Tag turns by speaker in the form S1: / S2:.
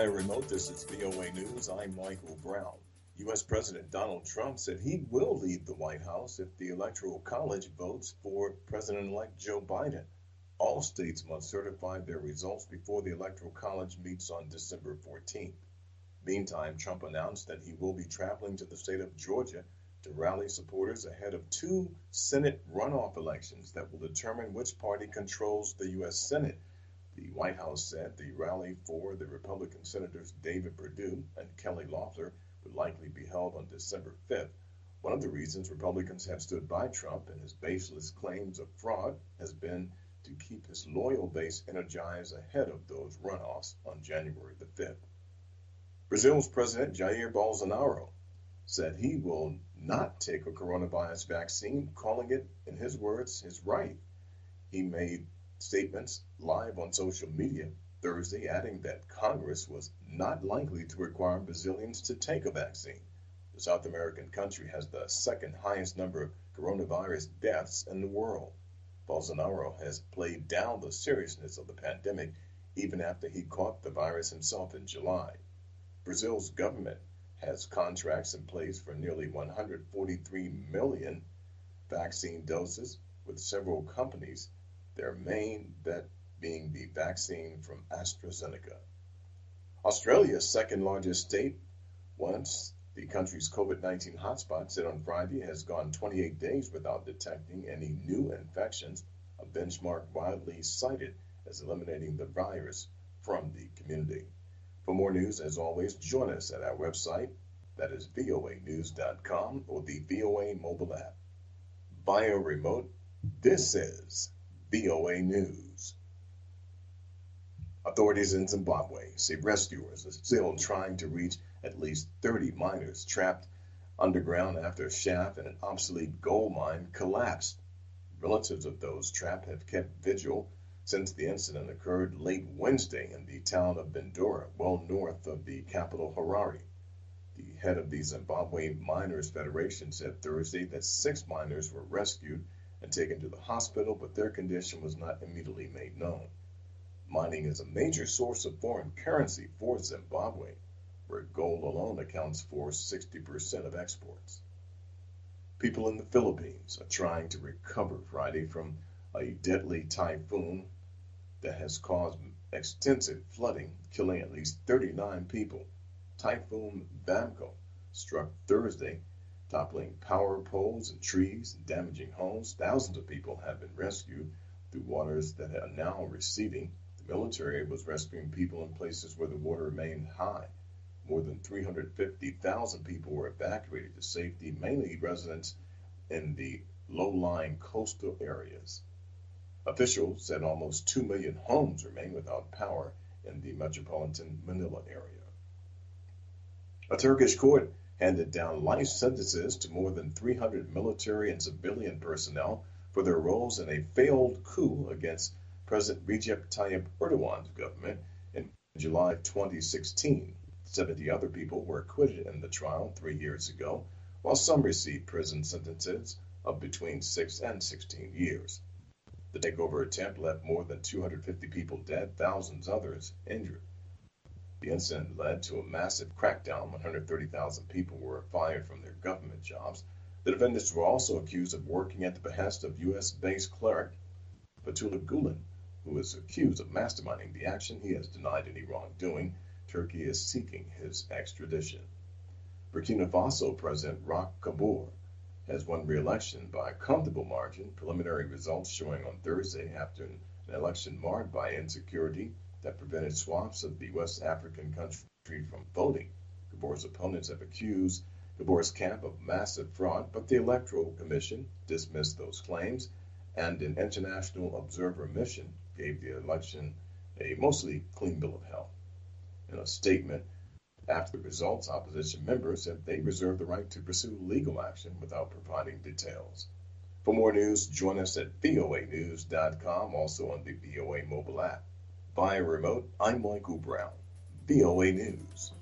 S1: Via remote, this is VOA News. I'm Michael Brown. U.S. President Donald Trump said he will leave the White House if the Electoral College votes for President-elect Joe Biden. All states must certify their results before the Electoral College meets on December 14th. Meantime, Trump announced that he will be traveling to the state of Georgia to rally supporters ahead of two Senate runoff elections that will determine which party controls the U.S. Senate. The White House said the rally for the Republican Senators David Perdue and Kelly Loeffler would likely be held on December 5th. One of the reasons Republicans have stood by Trump and his baseless claims of fraud has been to keep his loyal base energized ahead of those runoffs on January the 5th. Brazil's President Jair Bolsonaro said he will not take a coronavirus vaccine, calling it, in his words, his right. He made statements live on social media Thursday, adding that Congress was not likely to require Brazilians to take a vaccine. The South American country has the second highest number of coronavirus deaths in the world. Bolsonaro has played down the seriousness of the pandemic even after he caught the virus himself in July. Brazil's government has contracts in place for nearly 143 million vaccine doses with several companies, their main bet being the vaccine from AstraZeneca. Australia's second largest state, once the country's COVID-19 hotspot, said on Friday has gone 28 days without detecting any new infections, a benchmark widely cited as eliminating the virus from the community. For more news, as always, join us at our website, that is voanews.com, or the VOA mobile app. Via remote, this is VOA News. Authorities in Zimbabwe say rescuers are still trying to reach at least 30 miners trapped underground after a shaft in an obsolete gold mine collapsed. Relatives of those trapped have kept vigil since the incident occurred late Wednesday in the town of Bindura, well north of the capital Harare. The head of the Zimbabwe Miners Federation said Thursday that 6 miners were rescued and taken to the hospital, but their condition was not immediately made known. Mining is a major source of foreign currency for Zimbabwe, where gold alone accounts for 60% of exports. People in the Philippines are trying to recover Friday from a deadly typhoon that has caused extensive flooding, killing at least 39 people. Typhoon Bamco struck Thursday, toppling power poles and trees and damaging homes. Thousands of people have been rescued through waters that are now receding. The military was rescuing people in places where the water remained high. More than 350,000 people were evacuated to safety, mainly residents in the low-lying coastal areas. Officials said almost 2 million homes remain without power in the metropolitan Manila area. A Turkish court handed down life sentences to more than 300 military and civilian personnel for their roles in a failed coup against President Recep Tayyip Erdogan's government in July 2016. 70 other people were acquitted in the trial 3 years ago, while some received prison sentences of between 6 and 16 years. The takeover attempt left more than 250 people dead, thousands others injured. The incident led to a massive crackdown. 130,000 people were fired from their government jobs. The defendants were also accused of working at the behest of U.S.-based cleric Fethullah Gulen, who is accused of masterminding the action. He has denied any wrongdoing. Turkey is seeking his extradition. Burkina Faso President Roch Kabore has won re-election by a comfortable margin. Preliminary results showing on Thursday after an election marred by insecurity that prevented swaths of the West African country from voting. Kabore's opponents have accused Kabore's camp of massive fraud, but the Electoral Commission dismissed those claims, and an international observer mission gave the election a mostly clean bill of health. In a statement after the results, opposition members said they reserve the right to pursue legal action without providing details. For more news, join us at voanews.com, also on the VOA mobile app. Via remote, I'm Michael Brown, VOA News.